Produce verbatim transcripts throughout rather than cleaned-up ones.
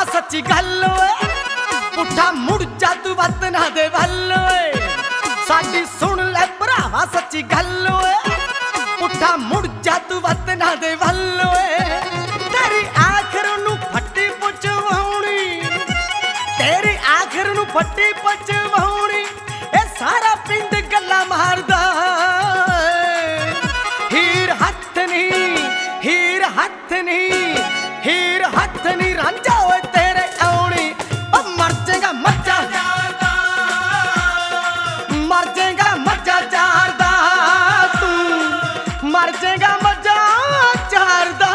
सच्ची गल ओए पुठा मुड़ जा तू वतना दे वल ओए साडी सुन ले भरावा सच्ची गल ओए पुठा मुड़ जा तू वतना दे वल ओए तेरी आखिर नू फट्टी पुचवाउणी तेरी आखिर नू फट्टी पुचवाउणी ए सारा पिंड गल्ला मारदा हीर हथ नी हीर हथ नी हीर हथ नी रांझा ओए तेरे आउणी ओ मर जाएगा मज्जा मर जाएगा मज्जा चारदा तू मर जाएगा मज्जा चारदा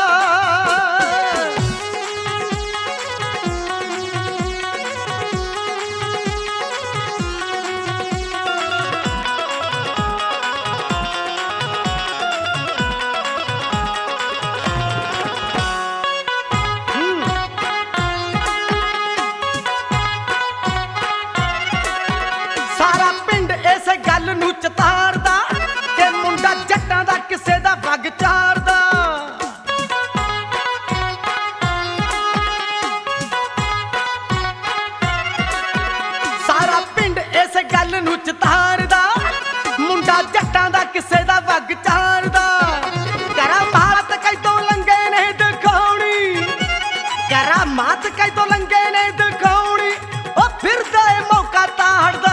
सारा पिंड इस गल नू चतारदा कि मुंडा जट्टां दा किसे दा वग चारदा सारा पिंड इस गल नू चतारदा मुंडा जट्टां दा किसे दा वग चारदा करा मात कई तो लंगे ने दिखाउणी करा मात कई तो लंगे ने दिखाउणी ओ फिरदा ए मौका ताड़दा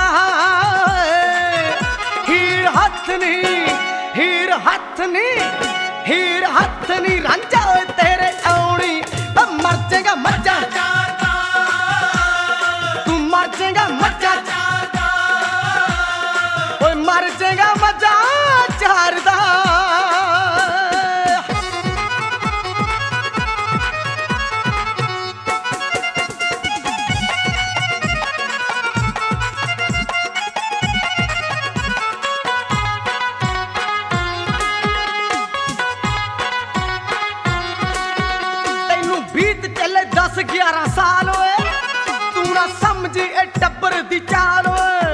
हीर हथ नी हीर हथ नी हीर हथ नी रांझा ओए तेरे आउणी ओ मर जाएगा मज्जा तू मर जाएगा मज्जा ओए मर जाएगा मज्जा चारदा बीत चले दस ग्यारह साल ओए तू ना समझी ए टब्बर दी चाल ओए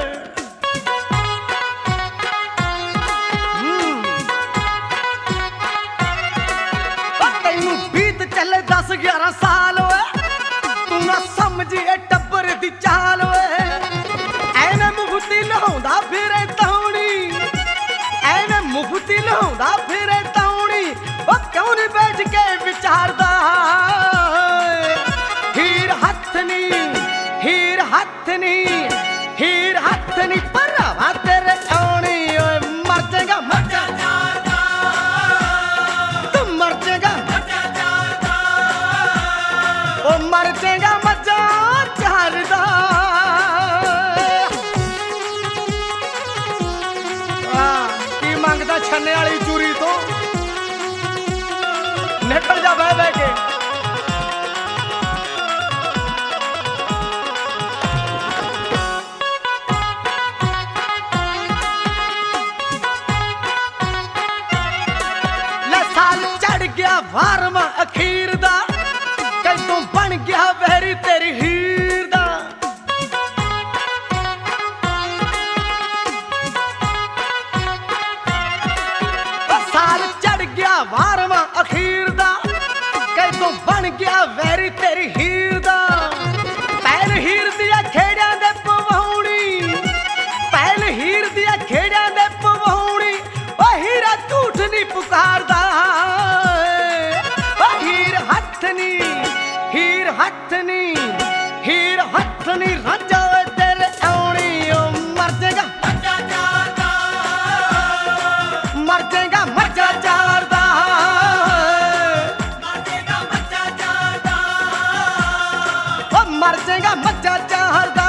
तैनू बीत चले दस ग्यारह साल ओए तू ना समझी ए टब्बर दी चाल ओए ऐने मुफ्ती लहाउंदा फिरे तौणी ऐने मुफ्ती लहाउंदा फिरे तौणी ओ क्यों नहीं बैठ के विचारदा हीर हथ नी हीर हथ नी हीर हथ नी भरावा तेरे आउणी ओए मर जाएगा मज्जा तू मर जाएगा ओ मर जाएगा मज्जा चारदा की मंगदा छन्ने वाली चूरी तो निकल जा बह बह के वारमा अखीर दा कई तू बन गया वैरी तेरी हीर दा साल चढ़ गया वारमा अखीर दा कई तू बन गया वैरी तेरी हीर दा पहल हीर दिया खेड़ियां दे पवाउणी पहल हीर दिया खेड़ियां दे पवाउणी ओ हीरा झूठ नहीं पुकारदा हीर हथ नी हीर हथ नी रांझा ओए तेरे आउणी ओ मर जाएगा मर जाएगा मज्जा चारदा ओ मर जाएगा मज्जा चारदा